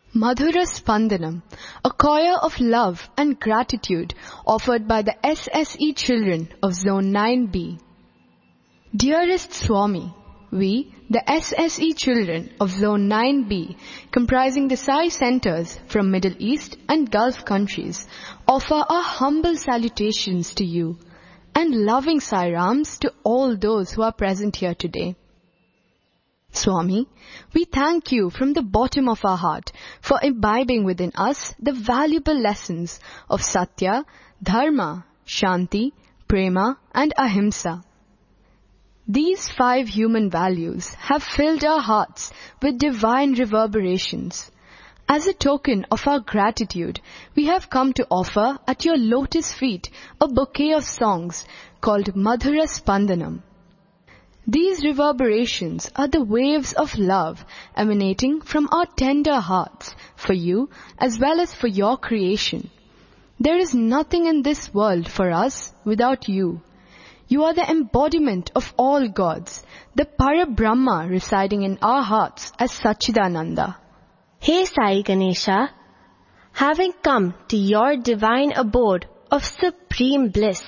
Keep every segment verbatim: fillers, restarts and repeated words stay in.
Madhura Spandanam, a choir of love and gratitude offered by the S S E children of Zone nine B. Dearest Swami, we, the S S E children of Zone nine B, comprising the Sai centers from Middle East and Gulf countries, offer our humble salutations to you and loving Sai Rams to all those who are present here today. Swami, we thank you from the bottom of our heart for imbibing within us the valuable lessons of Satya, Dharma, Shanti, Prema and Ahimsa. These five human values have filled our hearts with divine reverberations. As a token of our gratitude, we have come to offer at your lotus feet a bouquet of songs called Madhura Spandanam. These reverberations are the waves of love emanating from our tender hearts for you as well as for your creation. There is nothing in this world for us without you. You are the embodiment of all gods, the Parabrahma residing in our hearts as Satchidananda. Hey Sai Ganesha, having come to your divine abode of supreme bliss,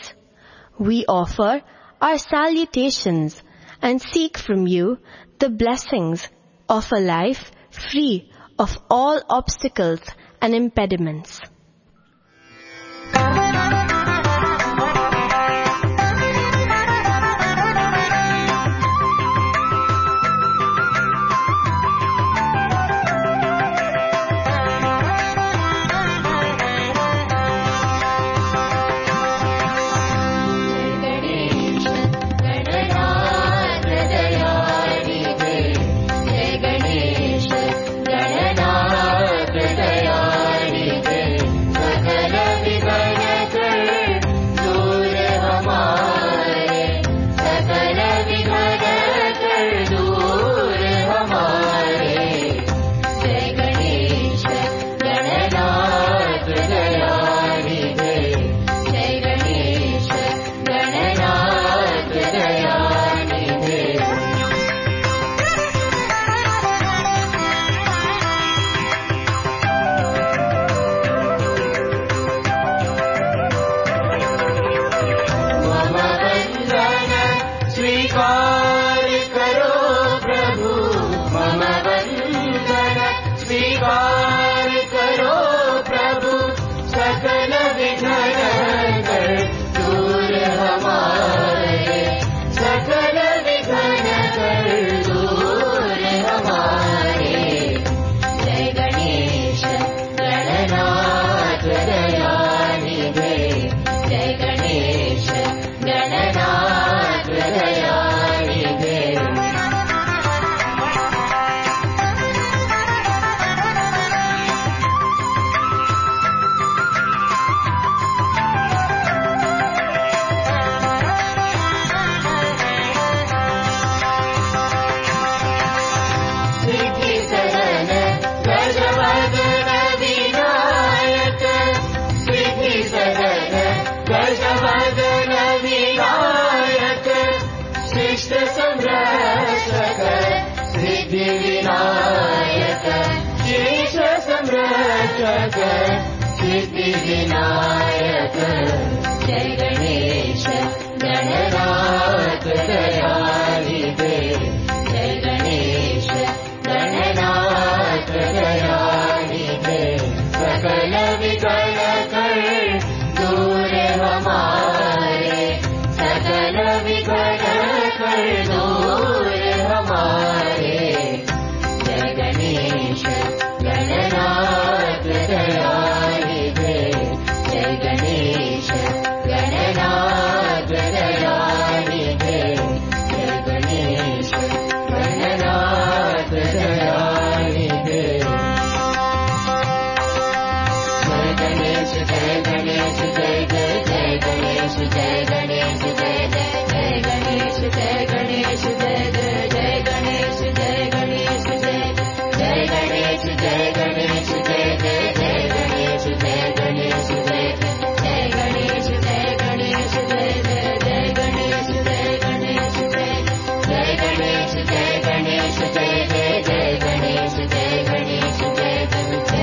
we offer our salutations and seek from you the blessings of a life free of all obstacles and impediments. Jai Ganesh, Jai Jai Jai Ganesh, Jai Ganesh, Jai Ganesh, Jai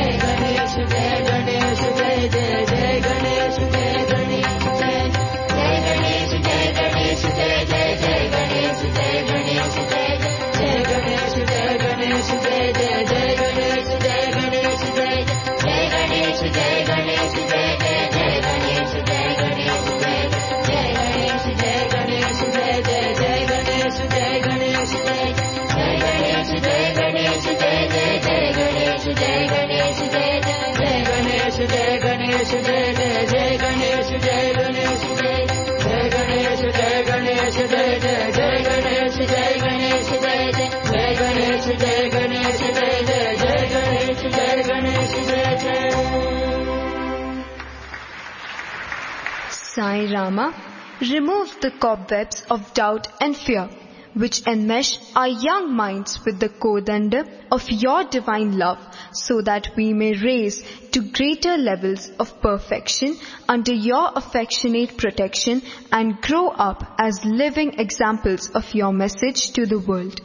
Sai Rama, remove the cobwebs of doubt and fear, which enmesh our young minds with the kodanda of your divine love, so that we may raise to greater levels of perfection under your affectionate protection and grow up as living examples of your message to the world.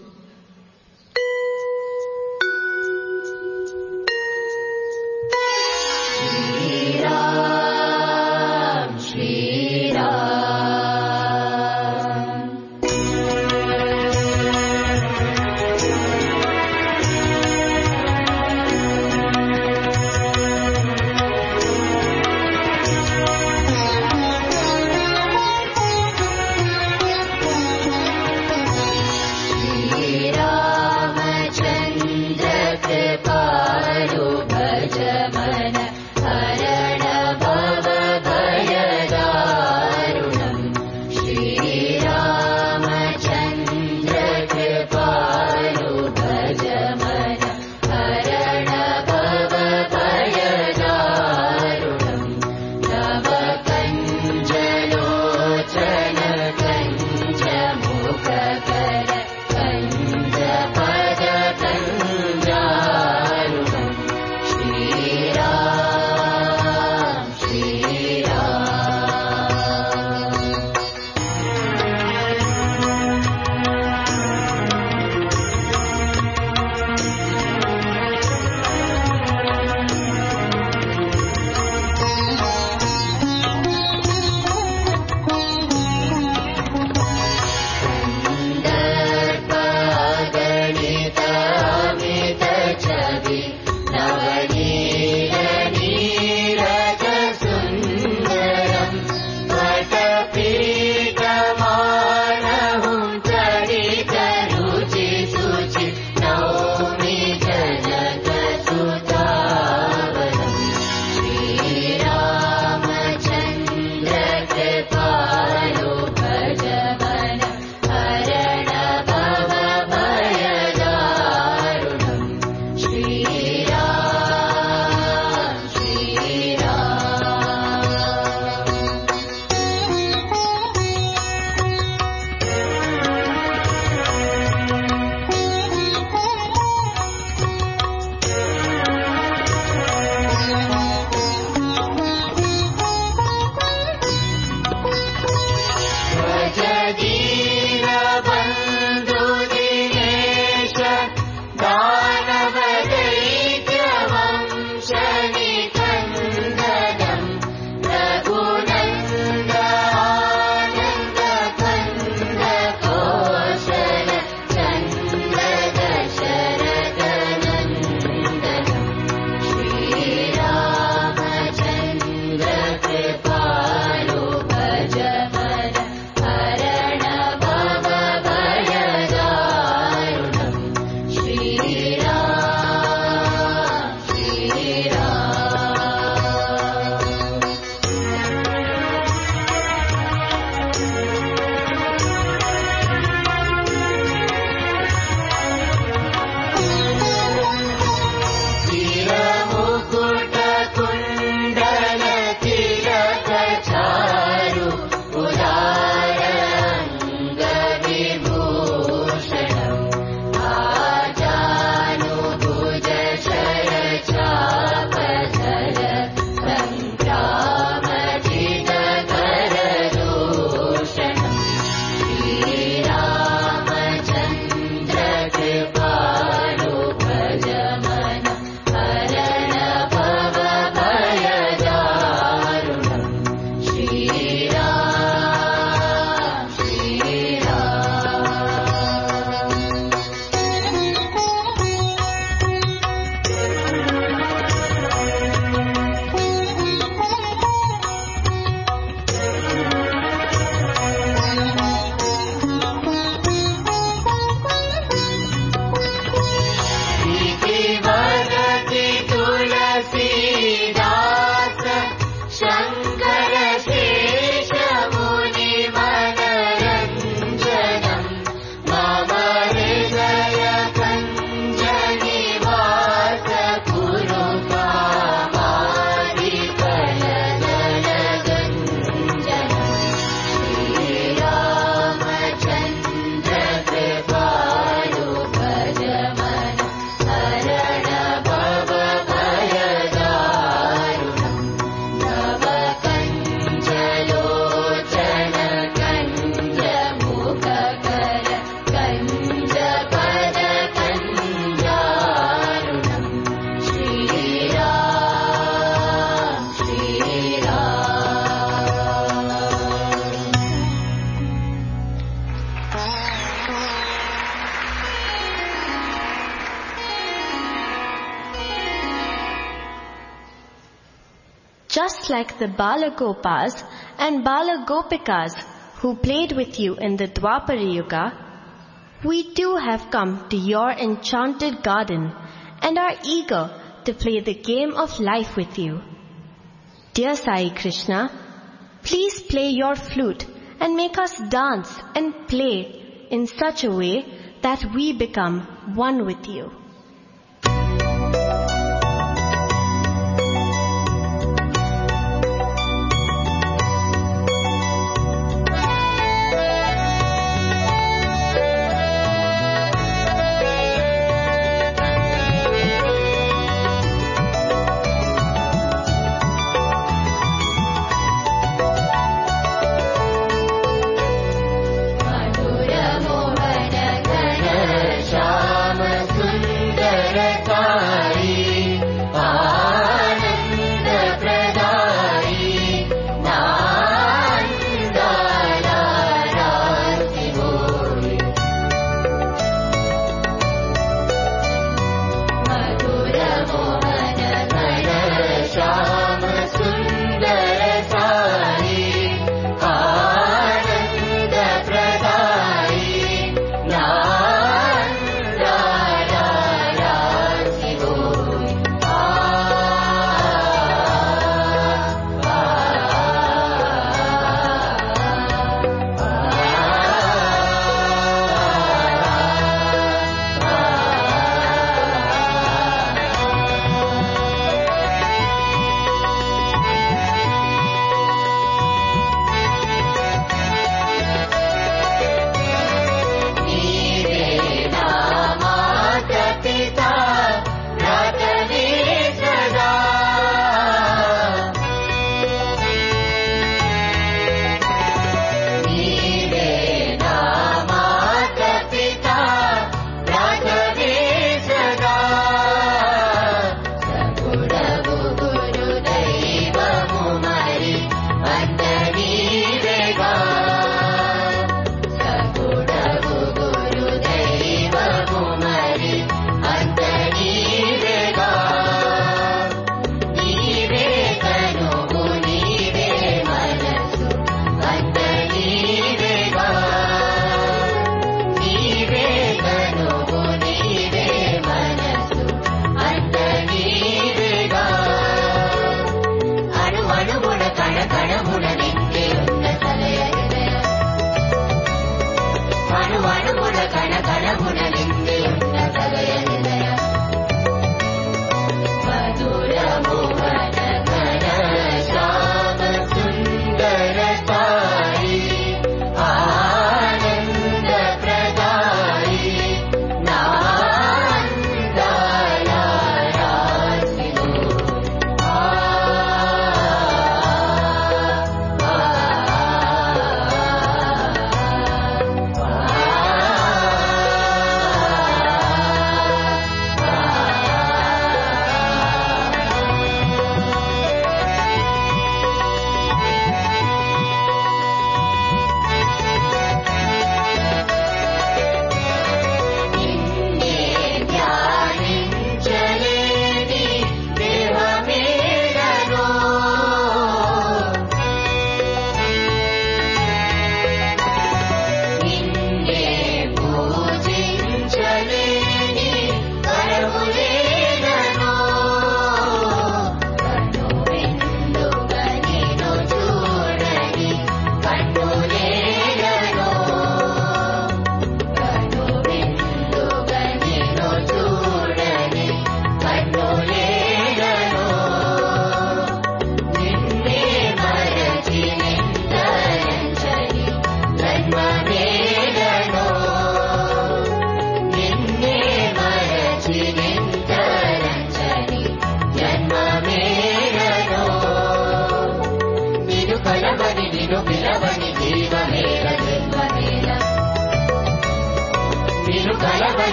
just like the Balagopas and Balagopikas who played with you in the Dwapara Yuga, we too have come to your enchanted garden and are eager to play the game of life with you. Dear Sai Krishna, please play your flute and make us dance and play in such a way that we become one with you.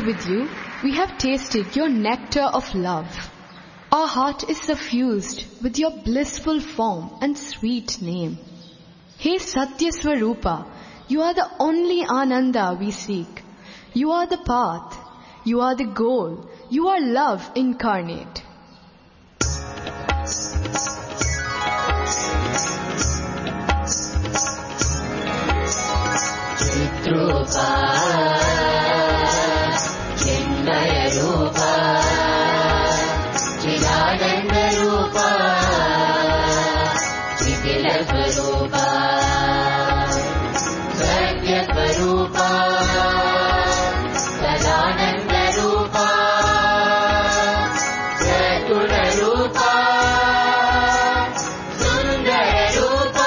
with you, we have tasted your nectar of love. Our heart is suffused with your blissful form and sweet name. Hey Satya Swarupa, you are the only Ananda we seek. You are the path. You are the goal. You are love incarnate. Chitrupa, Chinmaya Rupa, Chidananda Rupa, Chitila Swarupa, Satya Swarupa, Sadananda Rupa, Satguna Rupa, Sundara Rupa.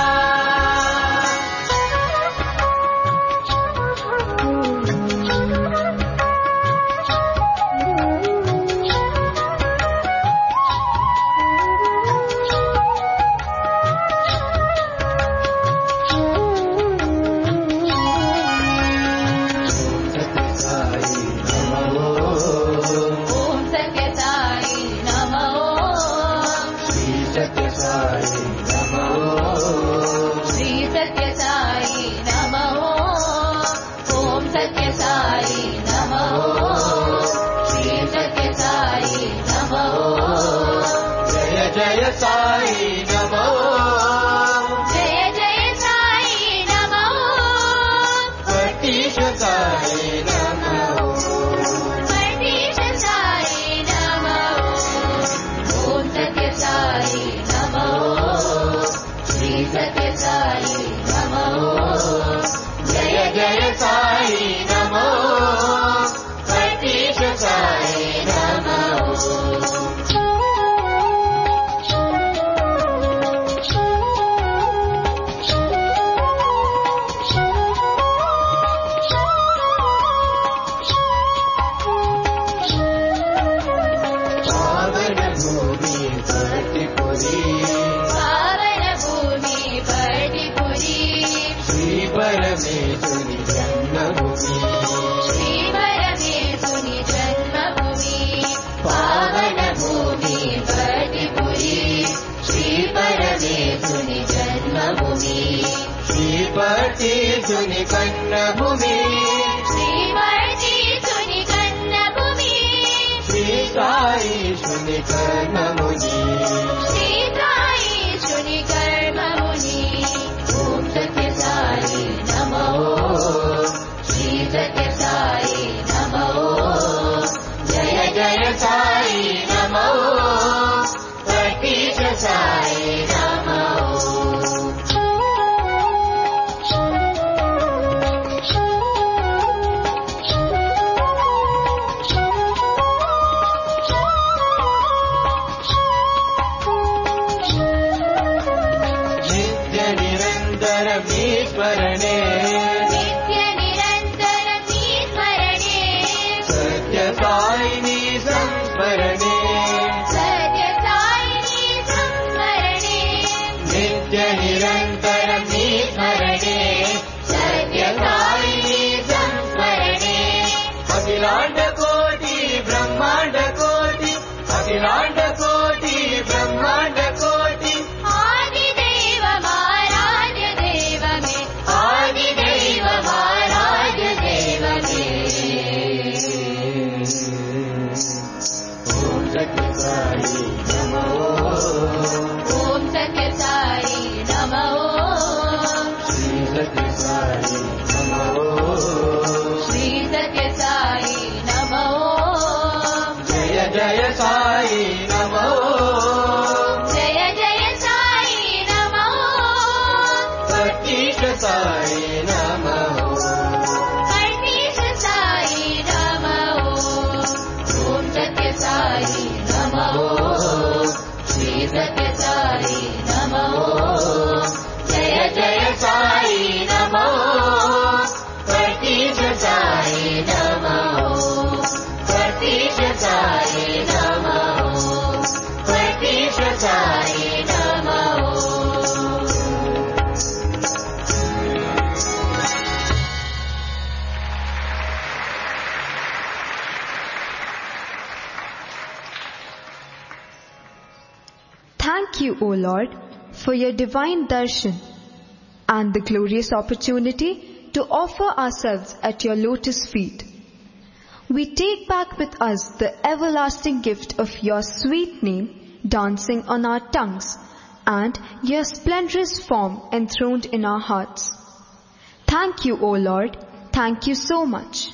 Sai Namo, Jaya Jaya Sai Namo, Patisha Sai Namo, Patisha Sai Namo, Om Satya Sai Namo, Shri Satya Sai Namo, Jaya Jaya Sai Namo, Patisha Sai Namo. Parti Suni Kanna Bhumi, Shri Parti Suni Kanna Bhumi, Shri Sai Suni Karma Muni, Shri Sai Suni Karma Muni, Om Satya Sai Namo, Shri Satya Sai Namo, Jaya Jaya Sai Namo, Patisha Sai Namo. Nitya Nirantaram Ismarane, Satya Sai Ni Samsmarane, Satya Sai Ni Samsmarane, Nitya Nirantaram Ismarane, Satya Sai Ni Samsmarane, Akhilanda Koti Brahmanda Koti, Akhilanda Koti Brahmanda Koti, Adi Deva Maharaj Deva Me, Adi Deva Maharaj Deva Me. Om Satya Sai Namo, Om Satya Sai Namo, Shri Satya Sai Namo, Shri Satya Sai Namo, Jaya Jaya Sai Namo, Jaya Jaya Sai Namo, Patisha Sai Namo, Patisha Sai Namo, Om Satya Sai Namo, Shri Satya Sai Namo, Jaya Jaya Sai Namo, Patisha Sai Namo, Patisha Sai Namo, Patisha Sai Namo. Thank you, O Lord, for your divine darshan and the glorious opportunity to offer ourselves at your lotus feet. We take back with us the everlasting gift of your sweet name dancing on our tongues and your splendorous form enthroned in our hearts. Thank you, O Lord. Thank you so much.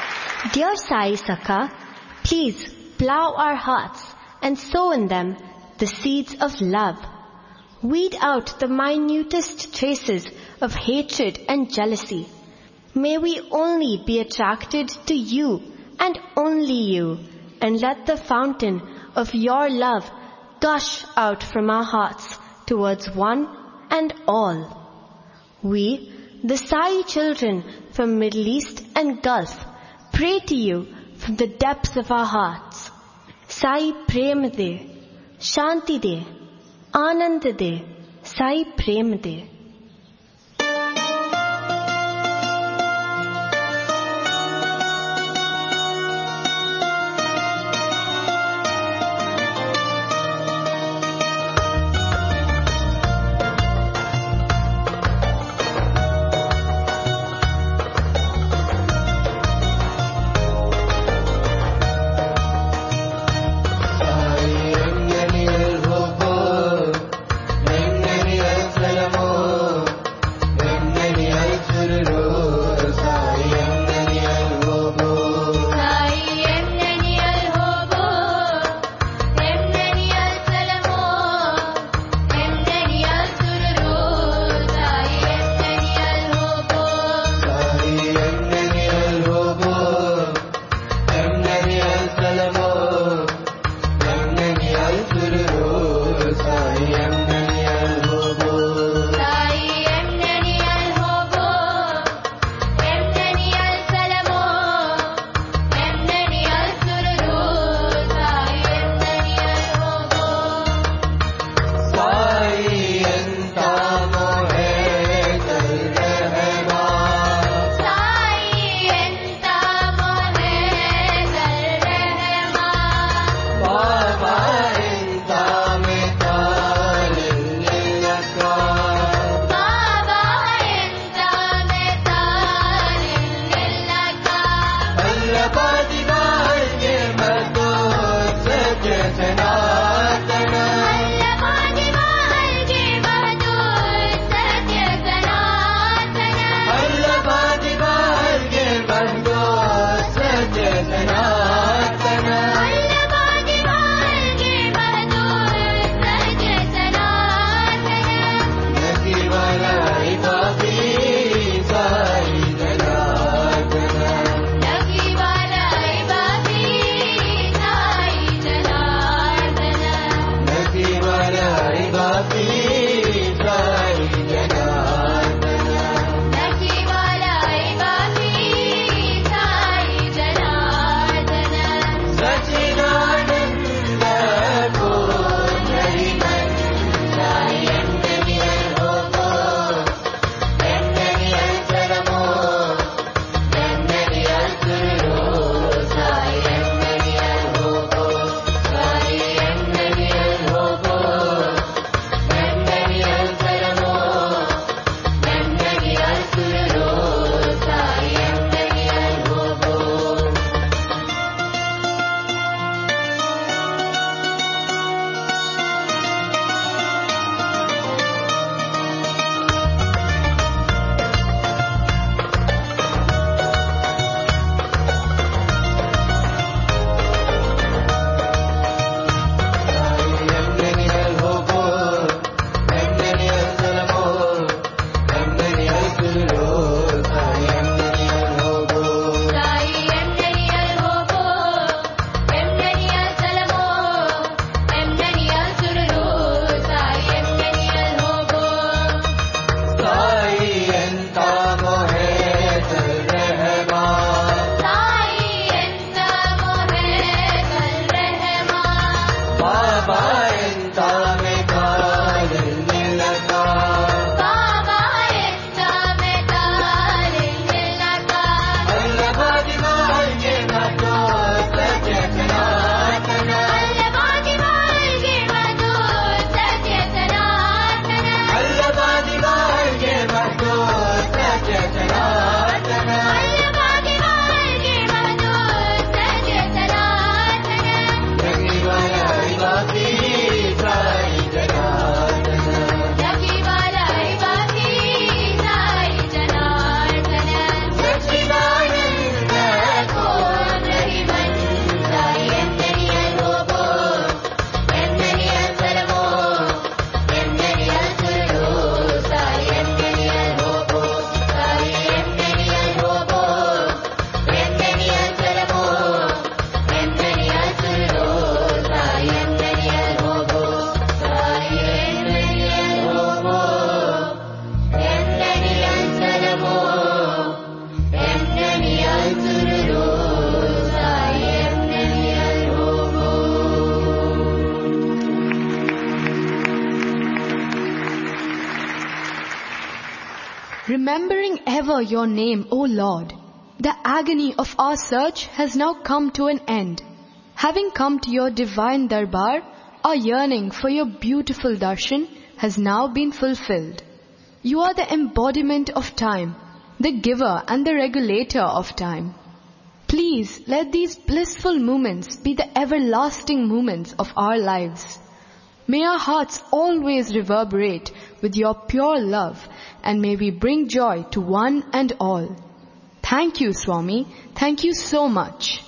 Dear Sai Sakha, please plow our hearts and sow in them the seeds of love. Weed out the minutest traces of hatred and jealousy. May we only be attracted to you and only you, and let the fountain of your love gush out from our hearts towards one and all. We, the Sai children from Middle East and Gulf, pray to you from the depths of our hearts. Sai Prem De, Shanti De, Anand De, Sai Prem De. remembering ever your name, O Lord. The agony of our search has now come to an end. Having come to your divine darbar, our yearning for your beautiful darshan has now been fulfilled. You are the embodiment of time, the giver and the regulator of time. Please let these blissful moments be the everlasting moments of our lives. May our hearts always reverberate with your pure love, and may we bring joy to one and all. Thank you, Swami. Thank you so much.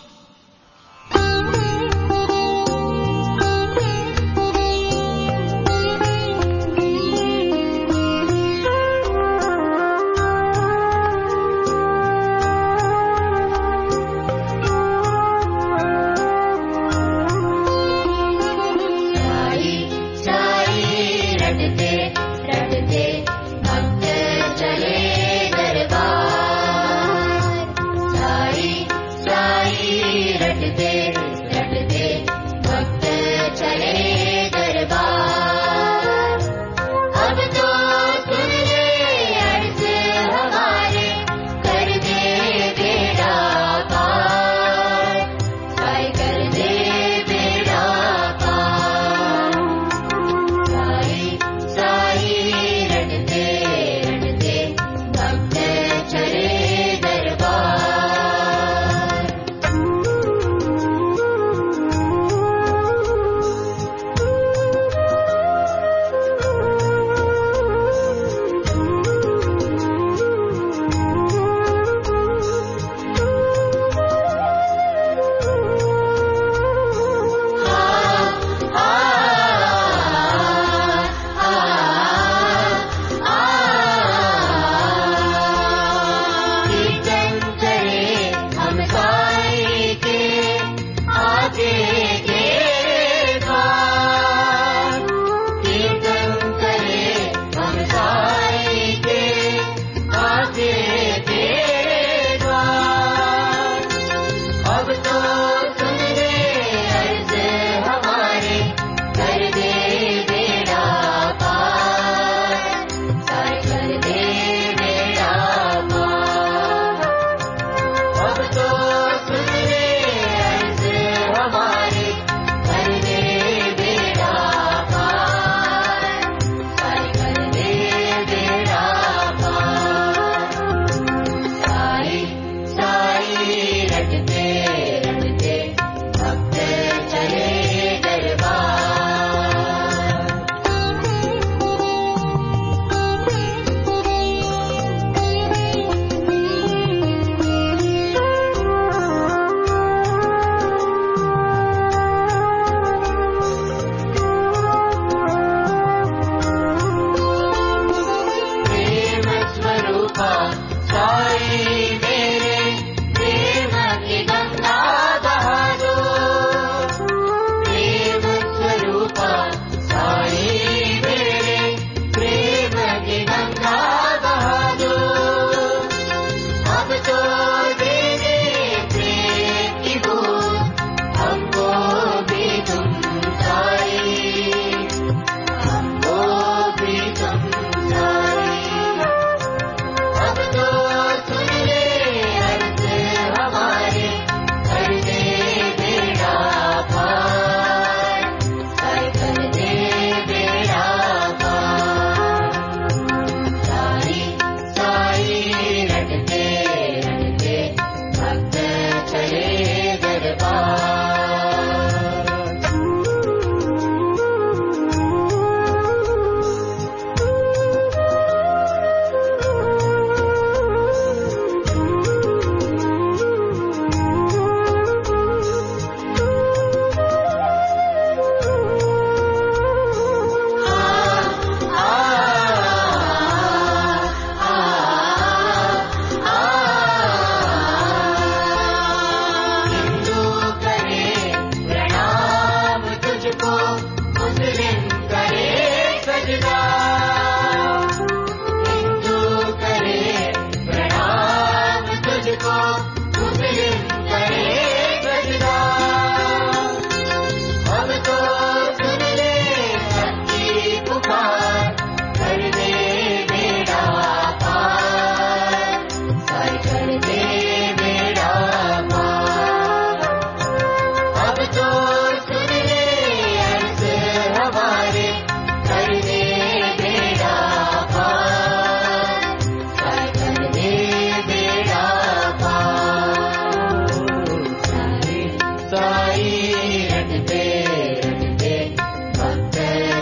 Sai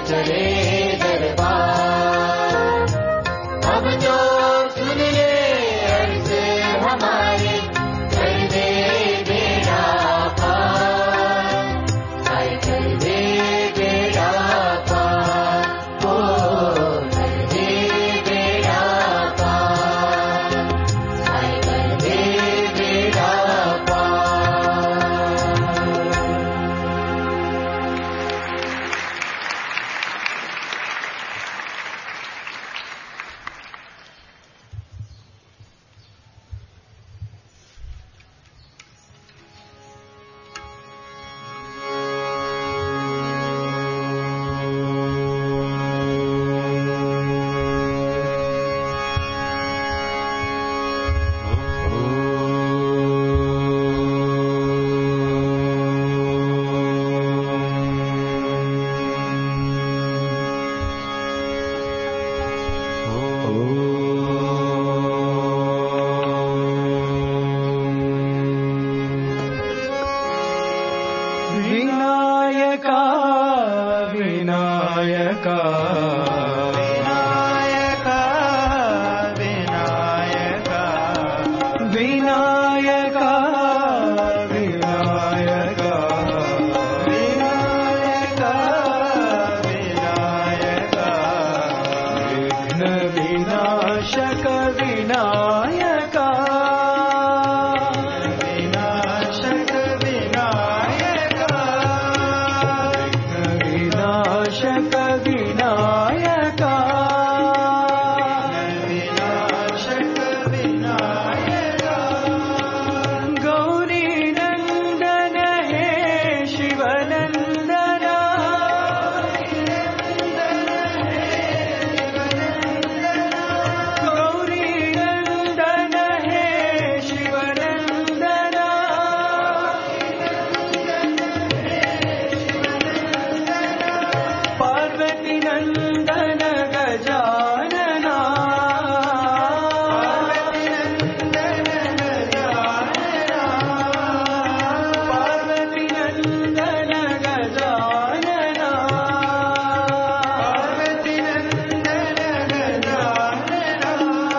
चले दरबार। अब तो सुन ले अर्ज हमारी, कर दे बेड़ा पार, हाय कर दे बेड़ा पार, ओ कर दे बेड़ा पार, हाय कर दे बेड़ा पार। विनायका विनायका विनायका विनायका विनायका विनायका विनायका विघ्न विनाशक विनायका विनाशक विनायका विनाशक विनायका विनाशक विनायका गौरी नंदन हे शिवनंदन गौरी नंदन हे शिवनंदन पार्वती नंदन गजानना पार्वती नंदन गजानना पार्वती नंदन गजानना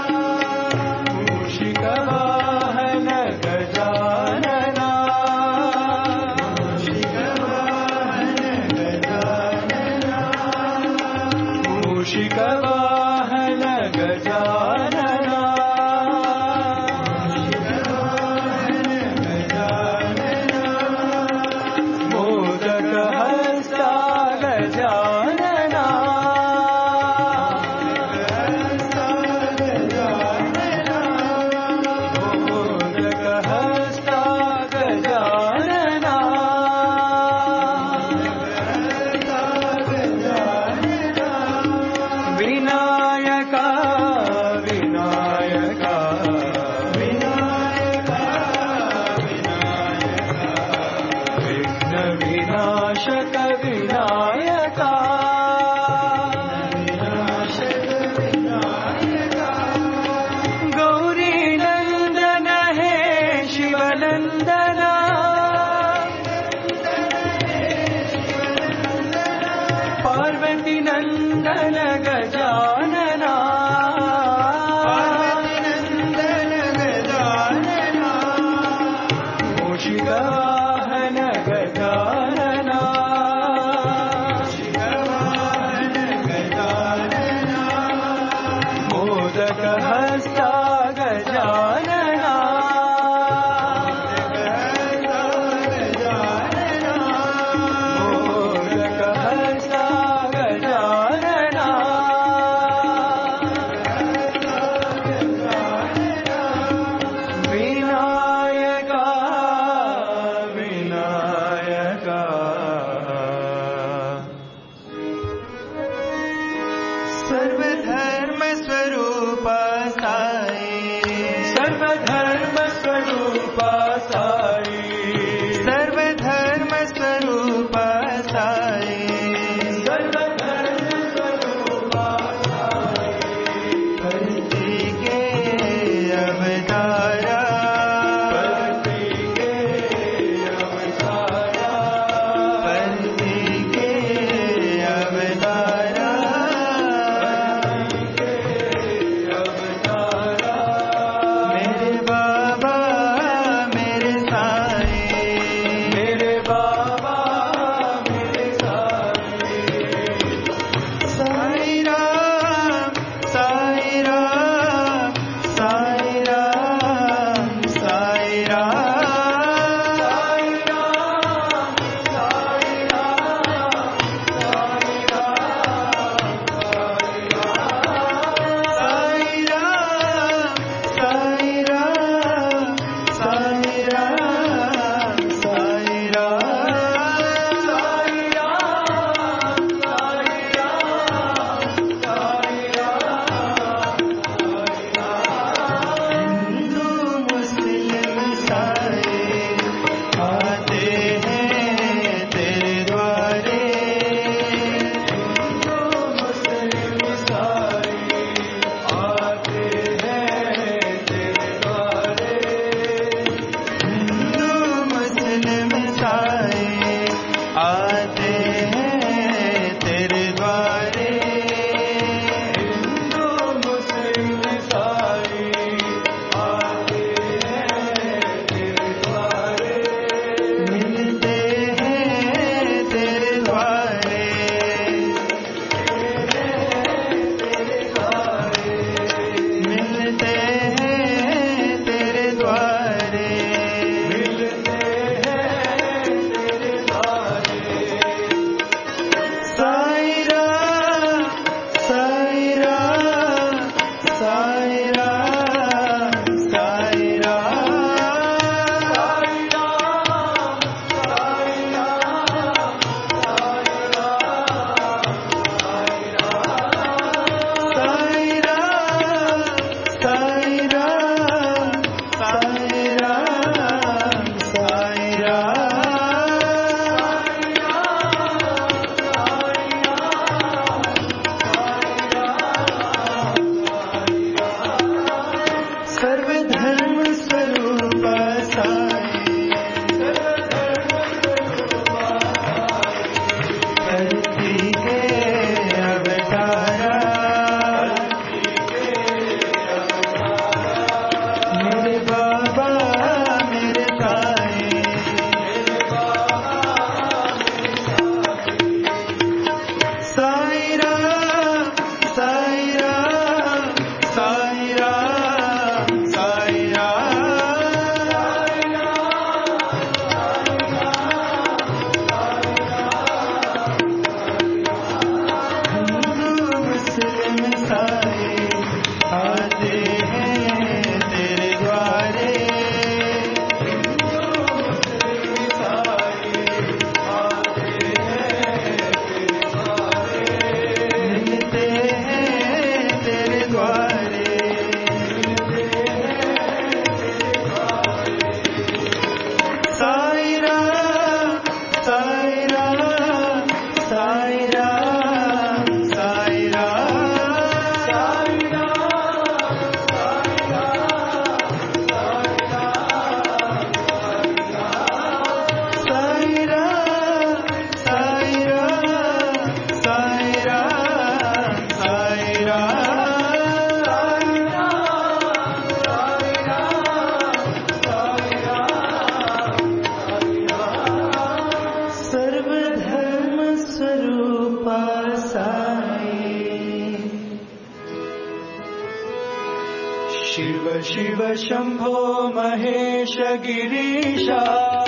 मूषिक वाहन गजानना मूषिक वाहन गजानना मूषिक वाहन गजानना मोदक हस्ता गजानना मोदक हस्ता गजानना विनायका विनायका विनायका विनायका विघ्न विनाशक विनायका विनाशक विनायका गौरी नंदन हे शिवनंदना पार्वती नंदन गजानना पार्वती नंदन गजानना मूषिक वाहन गजानना मूषिक वाहन गजानना मोदक हस्ता गजानना मोदक हस्ता गजानना विनायका विनायका सर्वधर्म स्वरूप साई सर्वधर्म स्वरूप साई सर्वधर्म स्वरूप साई सर्वधर्म स्वरूप साई भक्ति के अवतारा भक्ति के अवतारा भक्ति के अवतारा शिव शिव शंभो महेश गिरीशा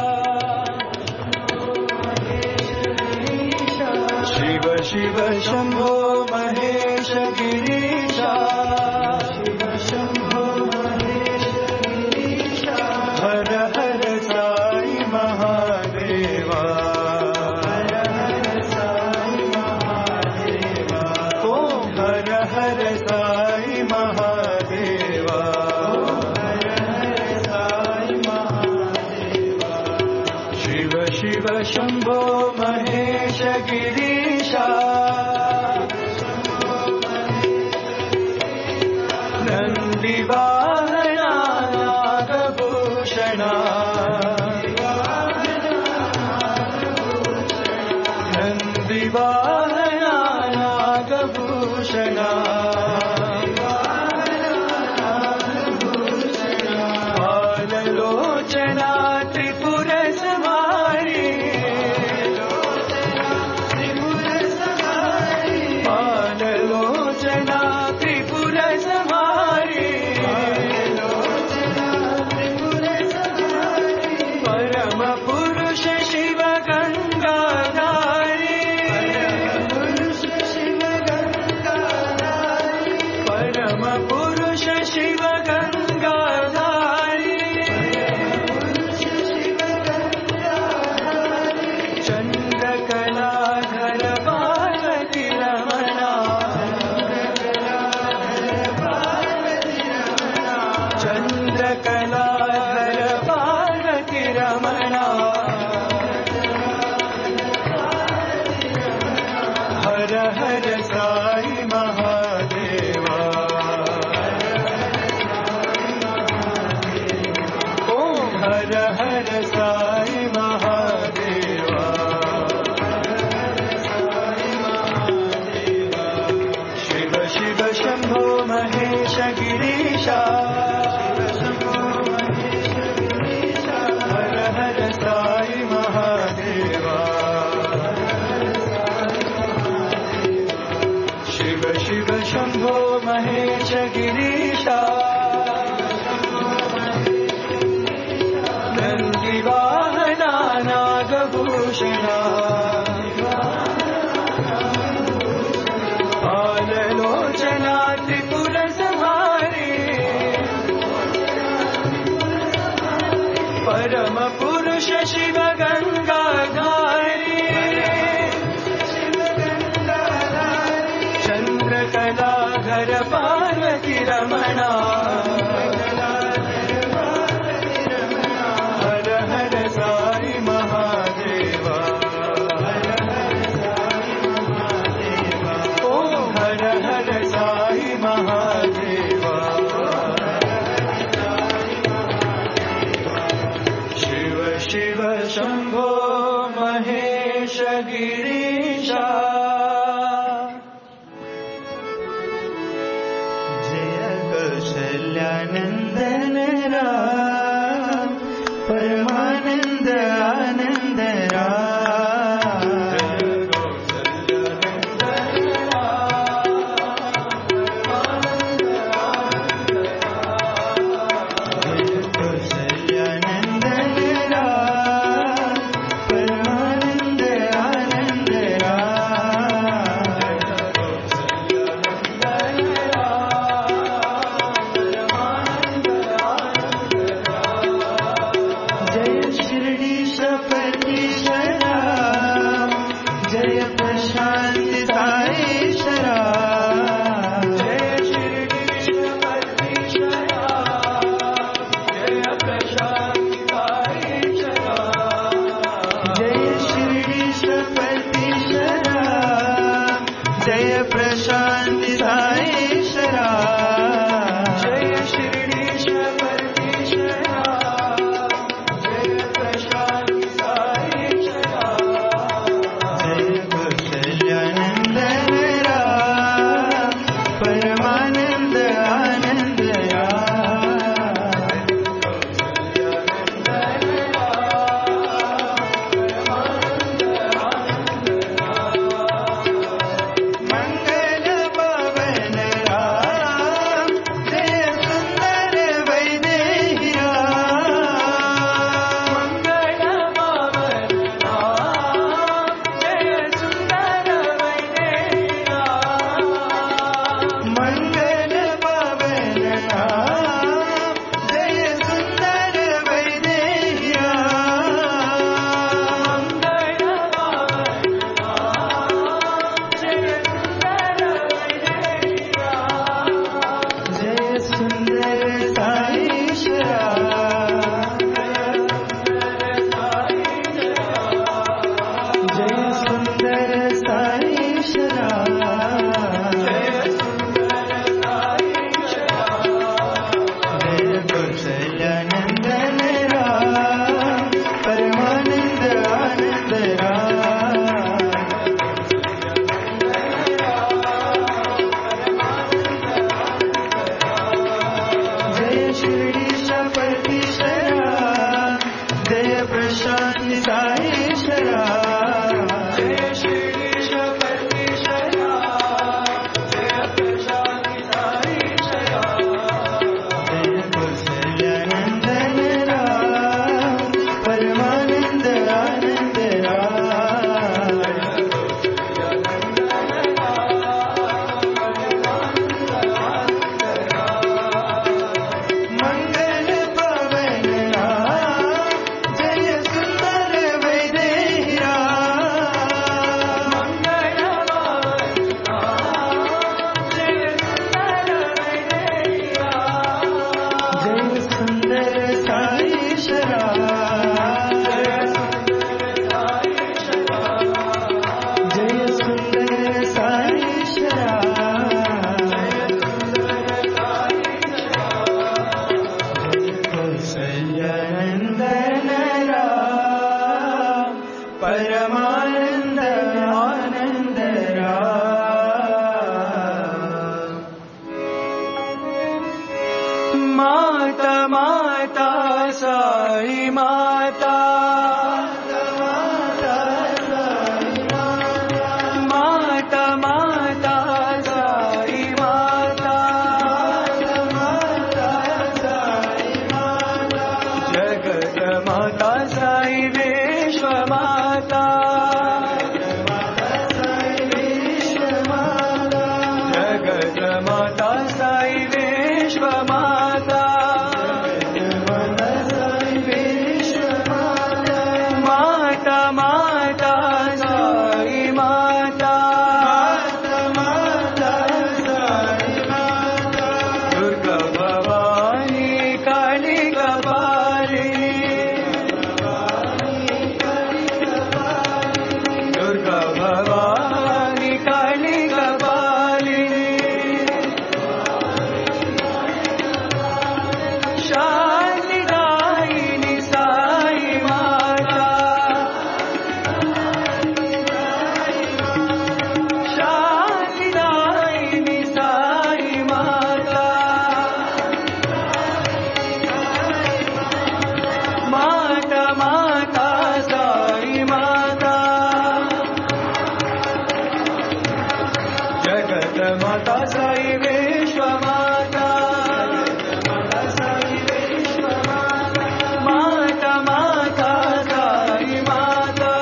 शिव शिव शंभो महेश गिरीशा शिव शंभो महेश गिरीशा हर हर साई महादेवा हर हर साई महादेवा ओम हर हर साई महादेवा हर हर साई महादेवा शिव शिव शंभो महेश गिरीशा नंदिवाहना नागभूषणा नंदिवाहना नागभूषणा बाललोचना त्रिपुरसंहारी बाललोचना त्रिपुरसंहारी परम पुरुष शिव गंगाधारी परम पुरुष शिव गंगाधारी चंद्रकलाधर पार्वती रमणा चंद्रकलाधर पार्वती रमणा हर हर साई महादेवा ओम हर हर साई महादेवा शिव शिव शंभो महेश गिरीशा हर हर साई महादेवा शिव शिव शंभो महेश गिरीशा नंदिवाहना नागभूषणा बाललोचना त्रिपुरसंहारी परम पुरुष शिव गंगाधारी चंद्रकलाधर पार्वती रमणा हर हर साई महादेवा ओम हर हर साई महादेवा शिव शिव शंभो महेश गिरीशा जय कौशल्यानंदन राम परमानंद आनंद राम जय कौशल्यानंदन राम परमानंद आनंद जय शिरडीश पतीशरा जय प्रशांत साईशरा जय शिरडीश पतीशरा जय प्रशांत साईशरा जय शिरडीश पतीशरा जय प्रशांत साईशरा जय शिरडीश पतीशरा जय प्रशांत साईशरा जय कौशल्यानंदन राम परमानंद आनंद मंगल साई माता माता माता साई माता जगत माता साई विश्व माता जगत माता साई विश्व माता माता माता साई माता दुर्गा भवानी काली कपालिनी दुर्गा भवानी काली कपालिनी शालिदायिनी साई माता शालिदायिनी साई माता माता माता साई माता जगत माता साई विश्व माता माता माता साई माता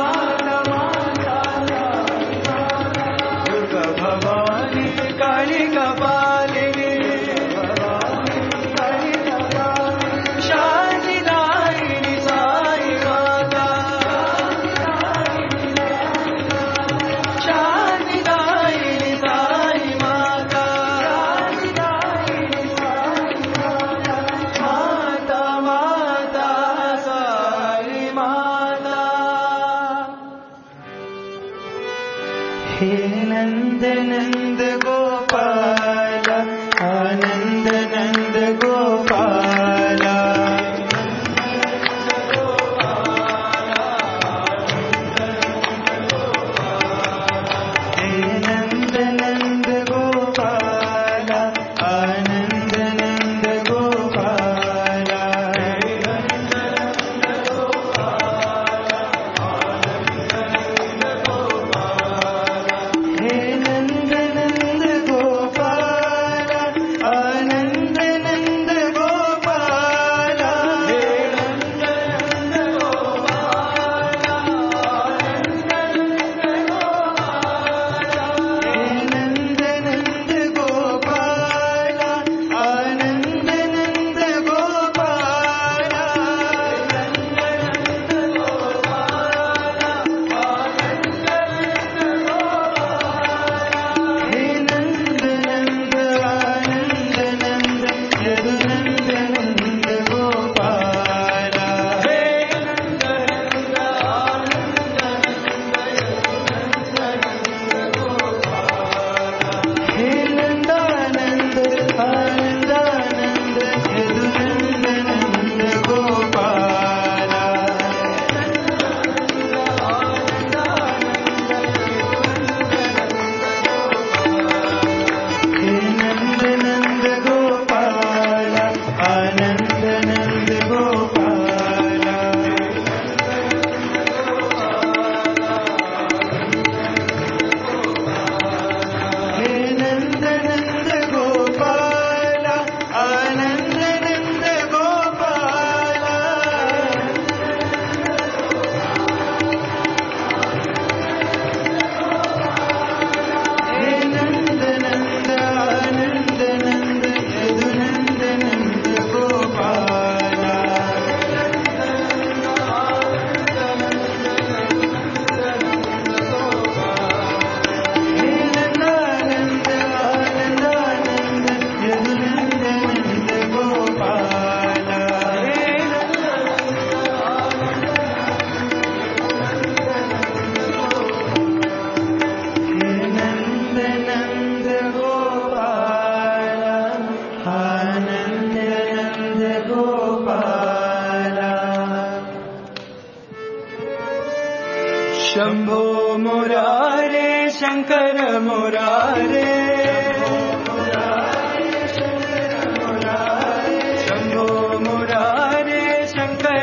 दुर्गा भवानी काली कपालिनी शालिदायिनी साई माता शालिदायिनी साई माता माता माता साई माता हे नंद नंद गोपाल आनंद नंद गोपाल हे नंद नंद गोपाल आनंद नंद गोपाल हे नंद नंद गोपाल आनंद नंद गोपाल हे नंद नंद गोपाल हे नंद नंद गोपाल आनंद नंद गोपाल हे नंद नंद आनंद नंद यदुनंद नंद गोपाल हे नंद नंद आनंद हे नंदानंद आनंदानंद यदुनंद नंद गोपाल हे नंद नंद गोपाल आनंद नंद गोपाल हे नंद नंद गोपाल आनंद नंद गोपाल हे नंद नंद आनंद नंद यदुनंद नंद गोपाल हे नंदानंद आनंदानंद यदुनंद नंद गोपाल हे नंद नंद गोपाल आनंद नंद गोपाल शंभो मुरारे शंकर मुरारे शंभो मुरारे शंकर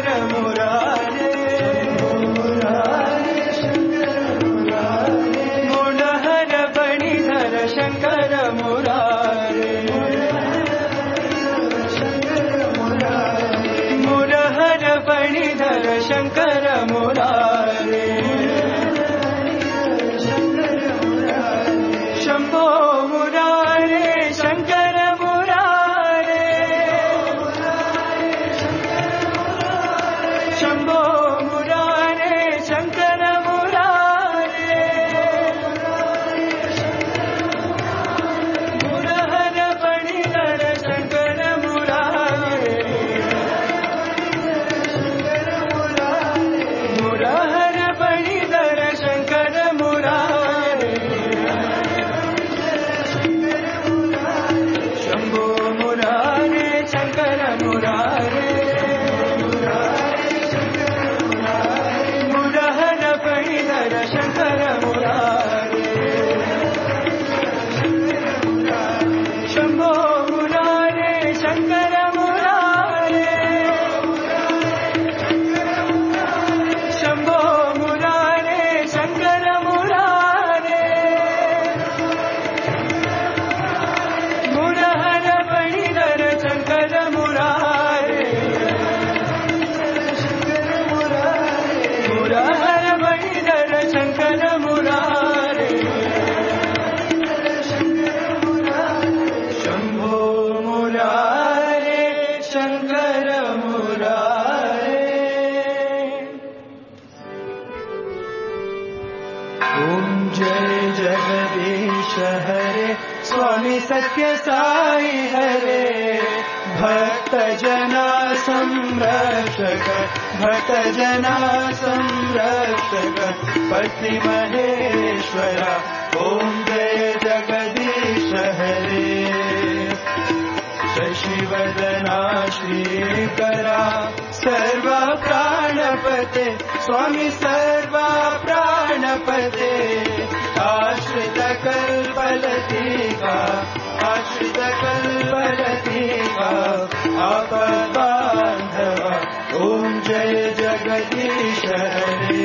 जगदीश हरे स्वामी सत्य साई हरे भक्त जना संरक्षक भक्त जना संरक्षक पति महेश्वरा ओम जय जगदीश हरे शशिवदना श्रीकरा सर्व प्राणपते स्वामी सर्व प्राणपते आश्रित कल्पलतिका आश्रित कल्पलतिका आपद्बान्धवा ओम जय जगदीश हरे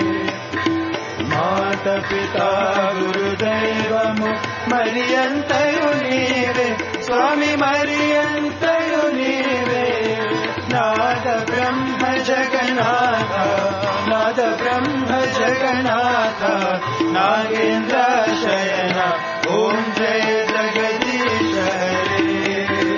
माता पिता गुरुदैवमु मरियन्तयु नीवे स्वामी मरियन्तयु नीवे नाद ब्रह्म जगन्नाथ नाद ब्रह्म जगन्नाथ नागेन्द्र शयन ओम जय जगदीश हरे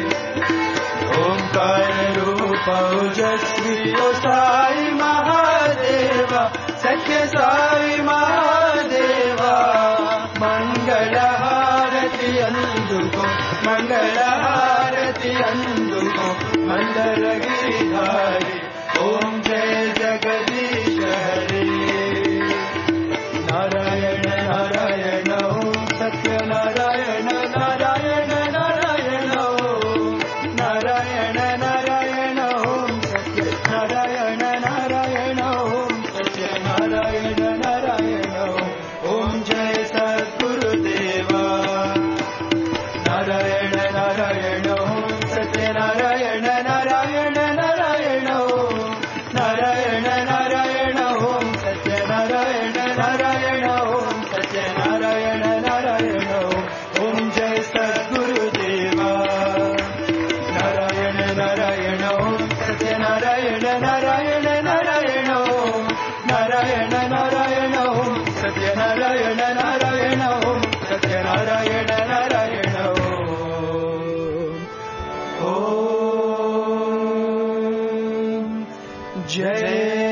ओंकार रूप ओजस्वी ओ साई महादेवा सत्य साई महादेवा मंगल हारति अंदुको मंगल हारति अंदुको मंदर गिरिधारी ओम जय जगदीश हरे नारायण नारायण ओम सत्य नारायण नारायण नारायण ओम नारायण नारायण ओम सत्य नारायण नारायण ओम सत्य नारायण नारायण ओम जय सद्गुरुदेवा नारायण नारायण ओम सत्य नारायण नारायण नारायण ओम नारायण नारायण ओम सत्य नारायण नारायण ओम सत्य नारायण नारायण ओम जय सद्गुरुदेवा नारायण नारायण ओम सत्य नारायण नारायण नारायण ओम नारायण नारायण ओम सत्य नारायण नारायण ओम सत्य नारायण नारायण ओम जय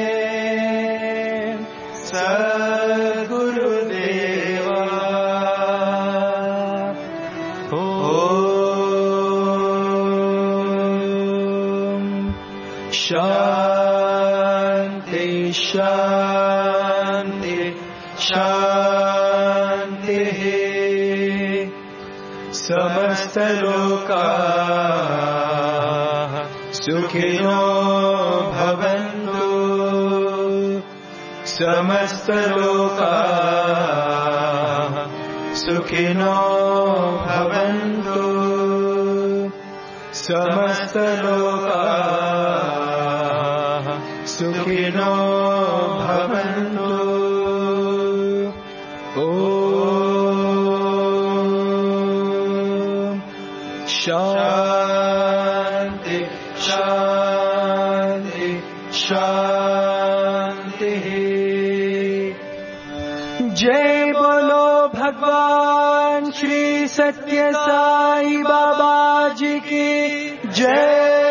सद्गुरुदेवा ओम शांति शांति शांति समस्त लोकाः सुखिनो भवन्तु समस्त लोकाः सुखिनो भवन्तु समस्त लोकाः सुखिनो भवन्तु ओम शांति शांति शांति जय बोलो भगवान श्री सत्य साई बाबा जी की जय।